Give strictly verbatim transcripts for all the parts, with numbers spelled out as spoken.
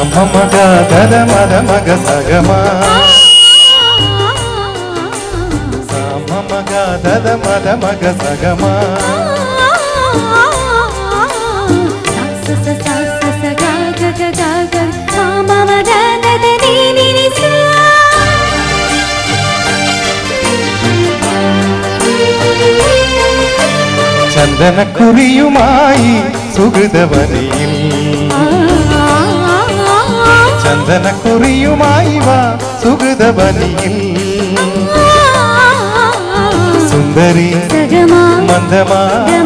മമ ഗ മദ മഗ സഗമ മമ ഗ മദ മഗ സഗമ ചന്ദനക്കുറിയുമായി സുഹൃതവനിയിൽ ചന്ദനക്കുറിയുമായി വാ സുഹൃതവനിയിൽ സുന്ദരി മന്ദമാ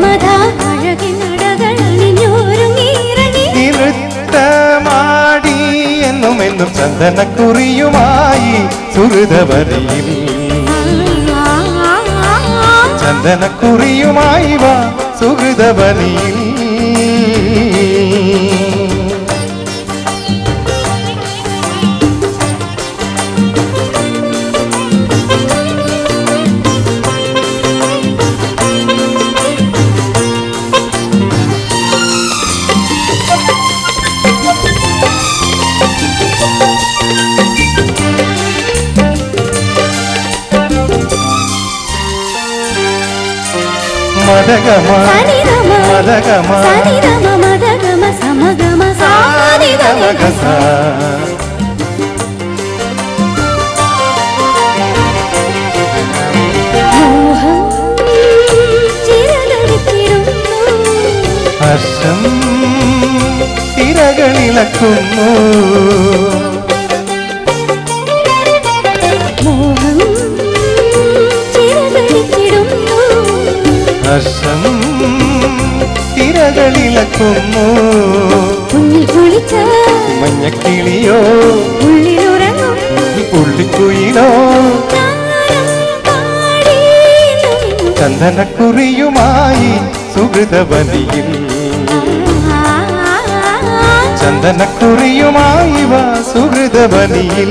നൃത്തമാടി എന്നും എന്നും ചന്ദനക്കുറിയുമായി സുഹൃതവനിയിൽ ചന്ദനക്കുറിയുമായി വാ സുഹൃതവനിയിൽ മദഗമ മദഗമ മദഗമ സമഗമ സാനിധമഗസ മോഹം ചിരകളിത്തിടുന്നു ഹർഷം തിരകളിളക്കുന്നു മോഹം ചിരകളിത്തിടുന്നു ഹർഷം തിരകളിളക്കുന്നു ഉള്ളിൽ കുളിച്ച മഞ്ഞക്കിളിയോ ഉള്ളിലുറങ്ങും പുള്ളിക്കുയിലോ ചന്ദനക്കുറിയുമായി സുഹൃതവനിയിൽ ചന്ദനക്കുറിയുമായി വാ സുഹൃതവനിയിൽ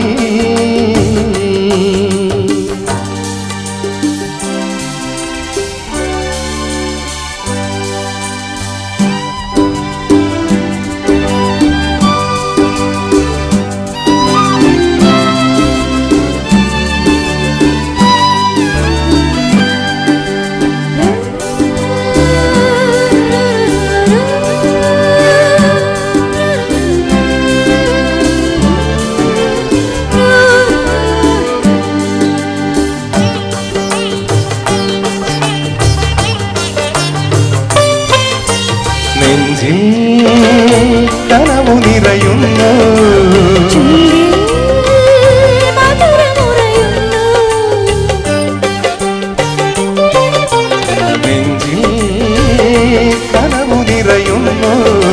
നെഞ്ചിൽ കനവു നിറയുന്നു നെഞ്ചിൽ കനവു നിറയുന്നു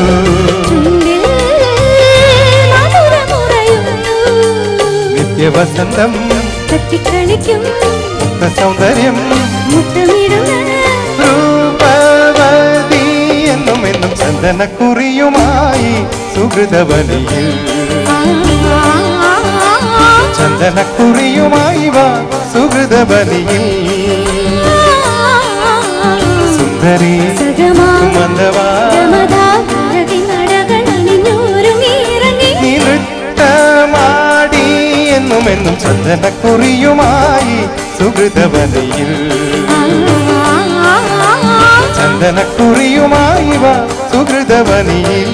നിത്യവസന്തം തട്ടിക്കളിക്കും സൗന്ദര്യം രൂപവതി എന്നും എന്നും ചന്ദനക്കുറിയുമായി സുഹൃതവനിയിൽ ചന്ദനക്കുറിയുമായി വാ സുഹൃതവനിയിൽ സുന്ദരി മന്ദവാ നൃത്തമാടി എന്നും എന്നും ചന്ദനക്കുറിയുമായി സുഹൃതവനിയിൽ ചന്ദനക്കുറിയുമായി വാ സുഹൃതവനിയിൽ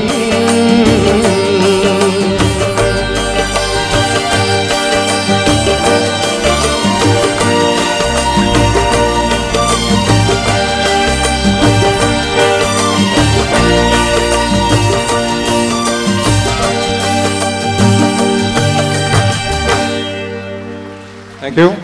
Thank you.